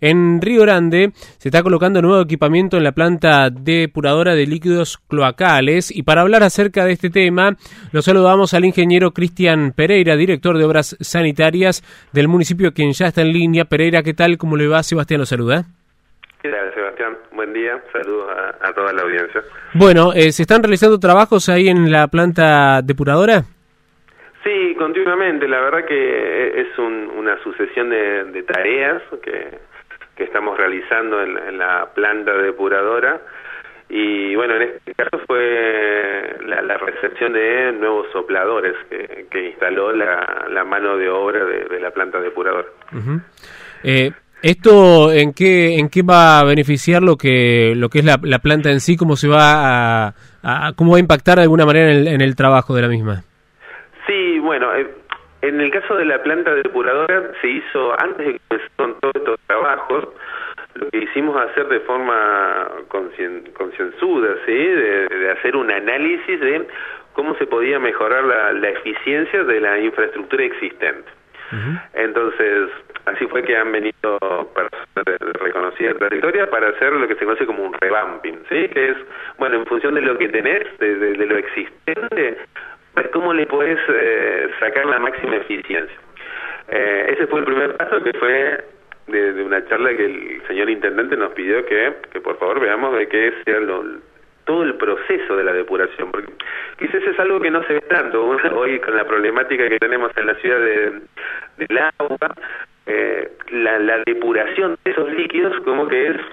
En Río Grande se está colocando nuevo equipamiento en la planta depuradora de líquidos cloacales y para hablar acerca de este tema lo saludamos al ingeniero Cristian Pereira, director de Obras Sanitarias del municipio, quien ya está en línea. Pereira, ¿qué tal? ¿Cómo le va? Sebastián lo saluda. ¿Qué tal, Sebastián? Buen día, saludos a toda la audiencia. Bueno, ¿se están realizando trabajos ahí en la planta depuradora? Sí, continuamente. La verdad que es una sucesión de tareas que estamos realizando en la planta depuradora. Y bueno, en este caso fue la recepción de nuevos sopladores que instaló la mano de obra de la planta depuradora. ¿Esto en qué va a beneficiar lo que es la planta en sí? ¿Cómo se va cómo va a impactar de alguna manera en el trabajo de la misma? Sí, bueno, en el caso de la planta depuradora se hizo, antes de que empezaron todos estos trabajos, lo que hicimos hacer de forma concienzuda, ¿sí? De hacer un análisis de cómo se podía mejorar la eficiencia de la infraestructura existente. Entonces, así fue que han venido personas de reconocida trayectoria para hacer lo que se conoce como un revamping, ¿sí? Que es, bueno, en función de lo que tenés, de lo existente, ver cómo le podés sacar la máxima eficiencia. Ese fue el primer paso, que fue de una charla que el señor intendente nos pidió que por favor veamos de qué sea todo el proceso de la depuración, porque quizás es algo que no se ve tanto hoy con la problemática que tenemos en la ciudad del agua. La depuración de esos líquidos como que es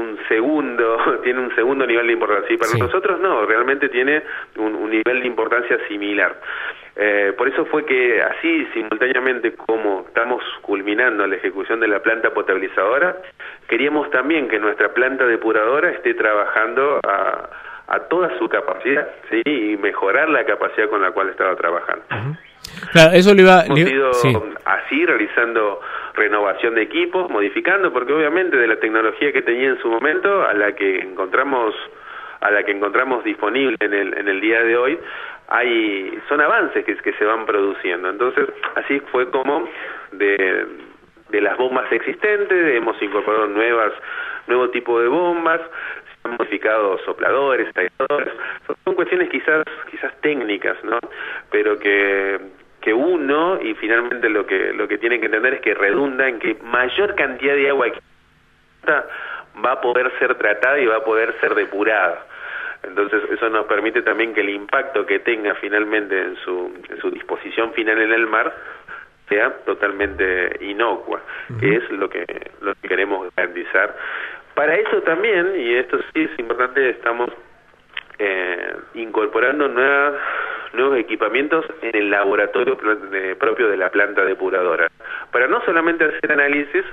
tiene un segundo nivel de importancia, y para nosotros no, realmente tiene un nivel de importancia similar. Por eso fue que así simultáneamente como estamos culminando la ejecución de la planta potabilizadora, queríamos también que nuestra planta depuradora esté trabajando a toda su capacidad, ¿sí? Y mejorar la capacidad con la cual estaba trabajando. Claro, eso le iba... Hemos ido así realizando renovación de equipos, modificando, porque obviamente de la tecnología que tenía en su momento a la que encontramos disponible en el día de hoy, son avances que se van produciendo. Entonces, así fue como de las bombas existentes hemos incorporado nuevo tipo de bombas, se han modificado sopladores, talladores. Son cuestiones quizás técnicas, ¿no? Pero que uno, y finalmente lo que tienen que entender es que redunda en que mayor cantidad de agua va a poder ser tratada y va a poder ser depurada. Entonces eso nos permite también que el impacto que tenga finalmente en su disposición final en el mar sea totalmente inocua, que es lo que queremos garantizar. Para eso también, y esto sí es importante, estamos incorporando nuevos equipamientos en el laboratorio propio de la planta depuradora, para no solamente hacer análisis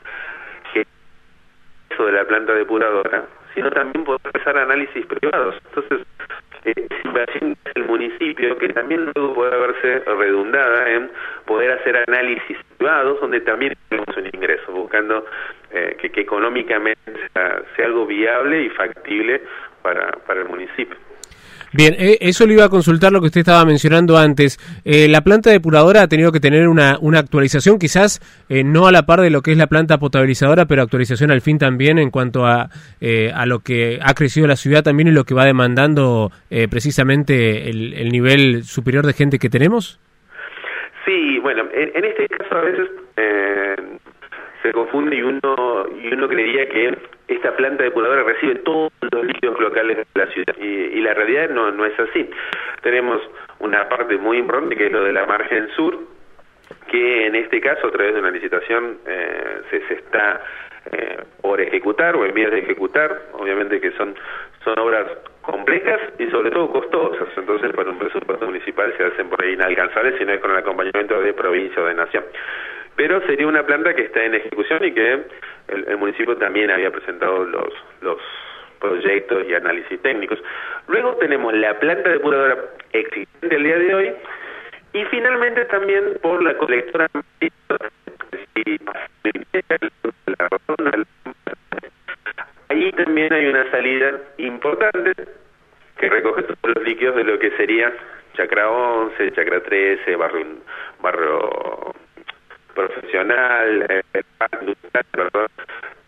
de la planta depuradora, sino también poder realizar análisis privados. Entonces, inversión del municipio, que también luego puede verse redundada en poder hacer análisis privados, donde también tenemos un ingreso, buscando que económicamente sea algo viable y factible para el municipio. Bien, eso le iba a consultar lo que usted estaba mencionando antes. La planta depuradora ha tenido que tener una actualización, quizás no a la par de lo que es la planta potabilizadora, pero actualización al fin también en cuanto a lo que ha crecido la ciudad también y lo que va demandando precisamente el nivel superior de gente que tenemos. Sí, bueno, en este caso a veces se confunde y uno creería que esta planta depuradora recibe todos los líquidos locales de la ciudad, y la realidad no es así. Tenemos una parte muy importante que es lo de la margen sur, que en este caso a través de una licitación se está por ejecutar o en vías de ejecutar. Obviamente que son obras complejas y sobre todo costosas, entonces para un presupuesto municipal se hacen por ahí inalcanzables si no es con el acompañamiento de provincia o de nación. Pero sería una planta que está en ejecución y que el municipio también había presentado los proyectos y análisis técnicos. Luego tenemos la planta depuradora existente el día de hoy, y finalmente también por la colectora. Ahí también hay una salida importante que recoge todos los líquidos de lo que sería Chacra 11, Chacra 13, barrio profesional,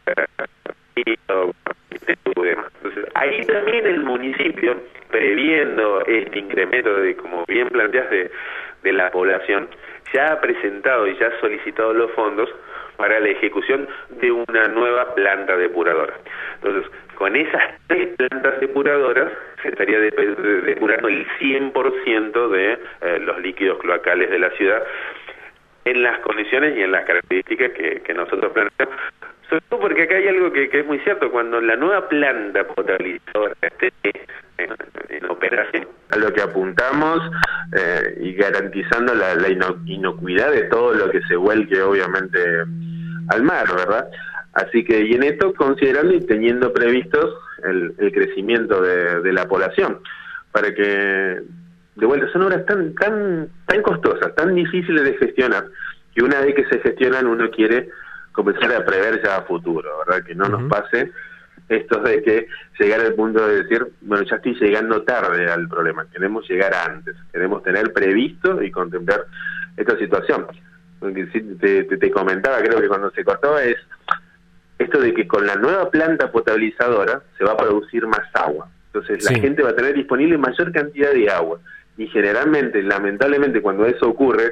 sentido, previendo este incremento de, como bien planteas, de la población, ya ha presentado y ya ha solicitado los fondos para la ejecución de una nueva planta depuradora. Entonces, con esas 3 plantas depuradoras se estaría depurando el 100% de los líquidos cloacales de la ciudad en las condiciones y en las características que nosotros planteamos. Sobre todo porque acá hay algo que es muy cierto: cuando la nueva planta potabilizadora esté en operación, a lo que apuntamos, y garantizando la inocuidad de todo lo que se vuelque obviamente al mar, ¿verdad? Así que, y en esto considerando y teniendo previstos el crecimiento de la población, para que, de vuelta, son obras tan costosas, tan difíciles de gestionar, que una vez que se gestionan uno quiere comenzar a prever ya a futuro, ¿verdad? Que no nos pase esto de que llegar al punto de decir, bueno, ya estoy llegando tarde al problema, queremos llegar antes, queremos tener previsto y contemplar esta situación. Porque te comentaba, creo que cuando se cortó, es esto de que con la nueva planta potabilizadora se va a producir más agua. Entonces la gente va a tener disponible mayor cantidad de agua. Y generalmente, lamentablemente, cuando eso ocurre,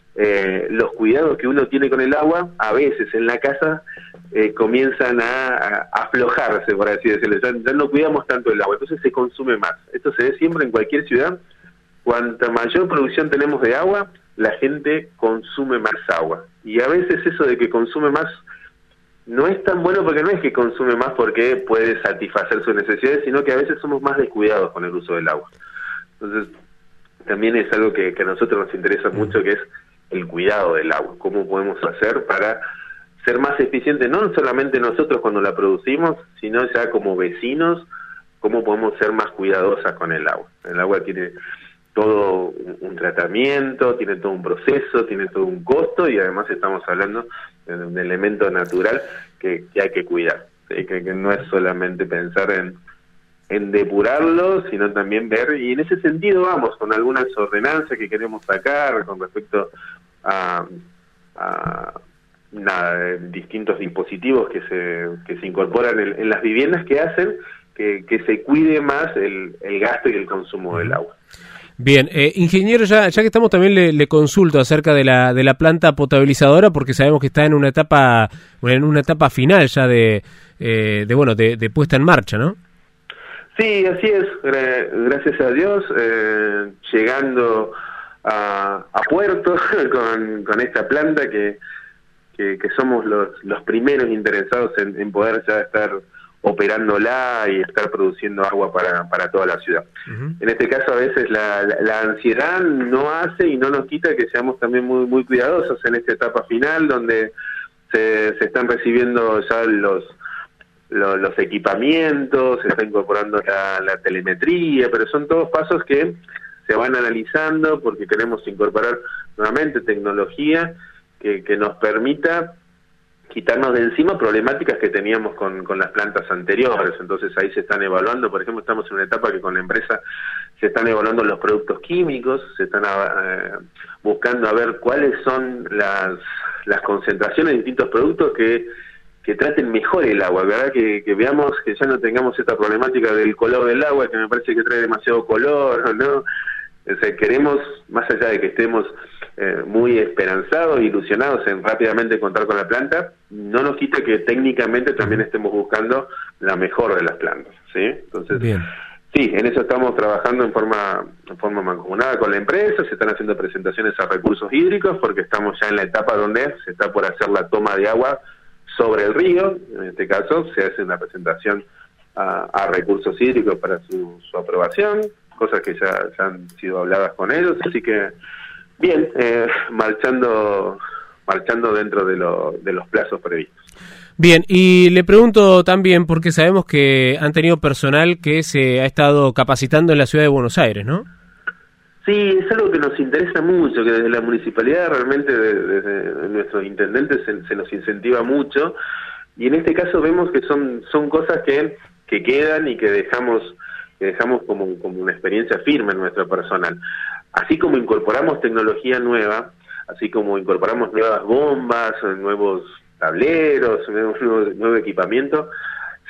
los cuidados que uno tiene con el agua, a veces en la casa comienzan a aflojarse, por así decirlo. Ya no cuidamos tanto el agua, entonces se consume más. Esto se ve siempre en cualquier ciudad. Cuanta mayor producción tenemos de agua, la gente consume más agua. Y a veces eso de que consume más no es tan bueno, porque no es que consume más porque puede satisfacer sus necesidades, sino que a veces somos más descuidados con el uso del agua. Entonces, también es algo que a nosotros nos interesa mucho, que es el cuidado del agua. ¿Cómo podemos hacer para ser más eficientes, no solamente nosotros cuando la producimos, sino ya como vecinos, cómo podemos ser más cuidadosas con el agua? El agua tiene todo un tratamiento, tiene todo un proceso, tiene todo un costo, y además estamos hablando de un elemento natural que hay que cuidar, ¿sí? Que no es solamente pensar en depurarlo, sino también ver, y en ese sentido vamos con algunas ordenanzas que queremos sacar con respecto a distintos dispositivos que se incorporan en las viviendas, que hacen que se cuide más el gasto y el consumo del agua. Bien, ingeniero, ya que estamos, también le consulto acerca de la planta potabilizadora, porque sabemos que está en una etapa final ya de puesta en marcha, ¿no? Sí, así es, gracias a Dios, llegando a puerto con esta planta que somos los primeros interesados en poder ya estar operándola y estar produciendo agua para toda la ciudad. En este caso, a veces la ansiedad no hace y no nos quita que seamos también muy, muy cuidadosos en esta etapa final, donde se están recibiendo ya los equipamientos, se está incorporando la telemetría, pero son todos pasos que se van analizando, porque queremos incorporar nuevamente tecnología que nos permita quitarnos de encima problemáticas que teníamos con las plantas anteriores. Entonces ahí se están evaluando, por ejemplo, estamos en una etapa que con la empresa se están evaluando los productos químicos, se están buscando a ver cuáles son las concentraciones de distintos productos que traten mejor el agua, ¿verdad? Que veamos que ya no tengamos esta problemática del color del agua, que me parece que trae demasiado color, ¿no? O sea, queremos, más allá de que estemos muy esperanzados e ilusionados en rápidamente contar con la planta, no nos quita que técnicamente también estemos buscando la mejor de las plantas, ¿sí? Entonces, bien. Sí, en eso estamos trabajando en forma mancomunada con la empresa, se están haciendo presentaciones a recursos hídricos, porque estamos ya en la etapa donde se está por hacer la toma de agua sobre el río. En este caso se hace una presentación a recursos hídricos para su aprobación, cosas que ya han sido habladas con ellos, así que bien, marchando dentro de los plazos previstos. Bien, y le pregunto también, porque sabemos que han tenido personal que se ha estado capacitando en la ciudad de Buenos Aires, ¿no? Sí, es algo que nos interesa mucho, que desde la municipalidad realmente, desde nuestros intendentes se nos incentiva mucho, y en este caso vemos que son cosas que quedan y que dejamos como una experiencia firme en nuestro personal. Así como incorporamos tecnología nueva, así como incorporamos nuevas bombas, nuevos tableros, nuevo equipamiento,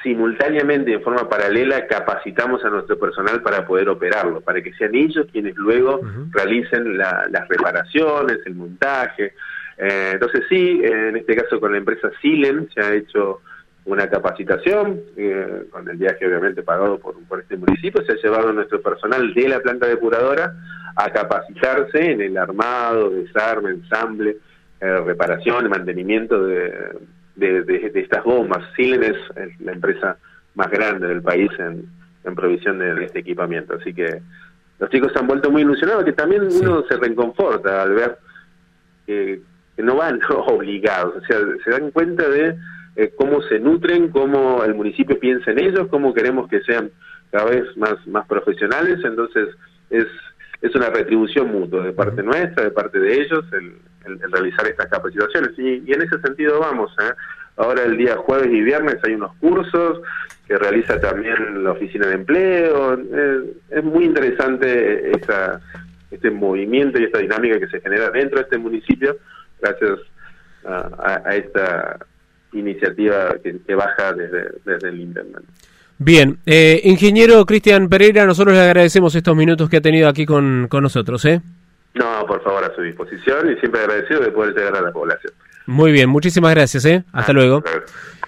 simultáneamente, de forma paralela, capacitamos a nuestro personal para poder operarlo, para que sean ellos quienes luego realicen las reparaciones, el montaje. Entonces sí, en este caso con la empresa Silen se ha hecho una capacitación, con el viaje obviamente pagado por este municipio. Se ha llevado a nuestro personal de la planta depuradora a capacitarse en el armado, desarme, ensamble, reparación, mantenimiento de estas bombas. Silen es la empresa más grande del país en provisión de este equipamiento, así que los chicos se han vuelto muy ilusionados, que también uno se reconforta al ver que no van obligados, o sea, se dan cuenta de cómo se nutren, cómo el municipio piensa en ellos, cómo queremos que sean cada vez más profesionales. Entonces es una retribución mutua de parte nuestra, de parte de ellos, el realizar estas capacitaciones, y en ese sentido vamos. Ahora el día jueves y viernes hay unos cursos que realiza también la Oficina de Empleo. Es muy interesante este movimiento y esta dinámica que se genera dentro de este municipio gracias a esta iniciativa que baja desde el Internet. Bien, ingeniero Cristian Pereira, nosotros le agradecemos estos minutos que ha tenido aquí con nosotros. No, por favor, a su disposición, y siempre agradecido de poder llegar a la población. Muy bien, muchísimas gracias. Hasta luego.